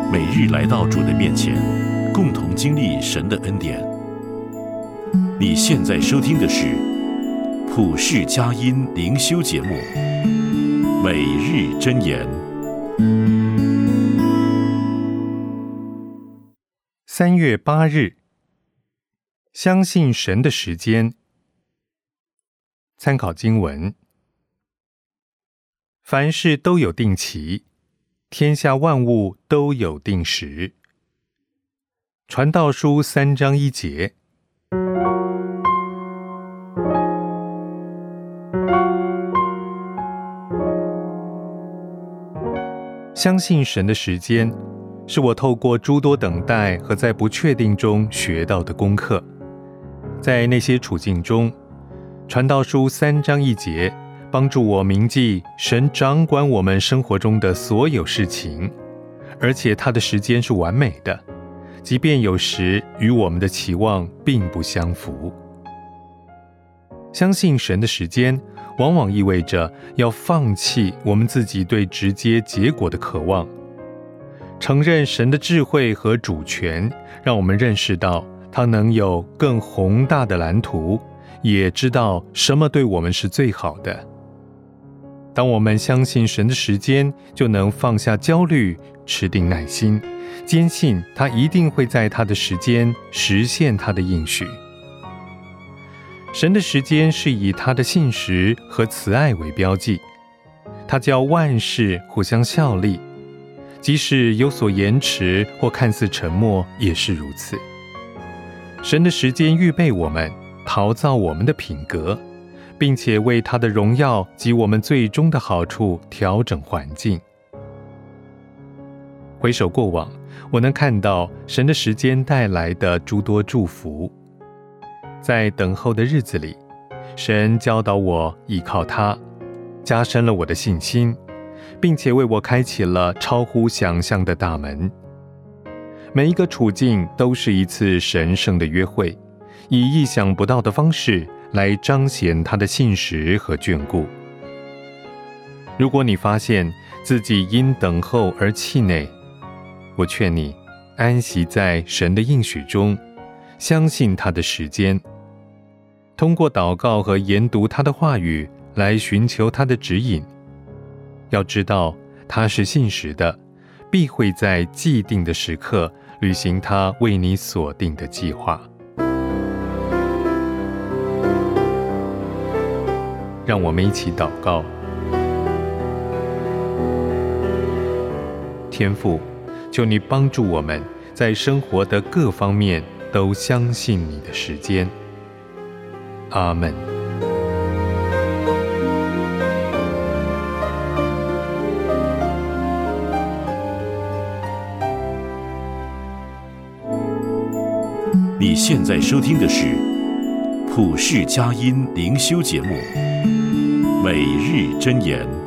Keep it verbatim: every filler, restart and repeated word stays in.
每日来到主的面前，共同经历神的恩典。你现在收听的是普世佳音灵修节目《每日箴言》。 三月八日，相信神的时间。参考经文：凡事都有定期，天下万物都有定时。传道书三章一节。相信神的时间，是我透过诸多等待和在不确定中学到的功课。在那些处境中，传道书三章一节帮助我铭记神掌管我们生活中的所有事情，而且他的时间是完美的，即便有时与我们的期望并不相符。相信神的时间，往往意味着要放弃我们自己对直接结果的渴望，承认神的智慧和主权，让我们认识到他能有更宏大的蓝图，也知道什么对我们是最好的。当我们相信神的时间，就能放下焦虑，持定耐心，坚信他一定会在他的时间实现他的应许。神的时间是以他的信实和慈爱为标记，他叫万事互相效力，即使有所延迟或看似沉默，也是如此。神的时间预备我们，陶造我们的品格，并且为他的荣耀及我们最终的好处调整环境。回首过往，我能看到神的时间带来的诸多祝福。在等候的日子里，神教导我依靠他，加深了我的信心，并且为我开启了超乎想象的大门。每一个处境都是一次神圣的约会，以意想不到的方式来彰显他的信实和眷顾。如果你发现自己因等候而气馁，我劝你安息在神的应许中，相信他的时间，通过祷告和研读他的话语来寻求他的指引。要知道他是信实的，必会在既定的时刻履行他为你所定的计划。让我们一起祷告。天父，求你帮助我们在生活的各方面都相信你的时间。阿们。 你现在收听的是普世佳音灵修节目《每日箴言》。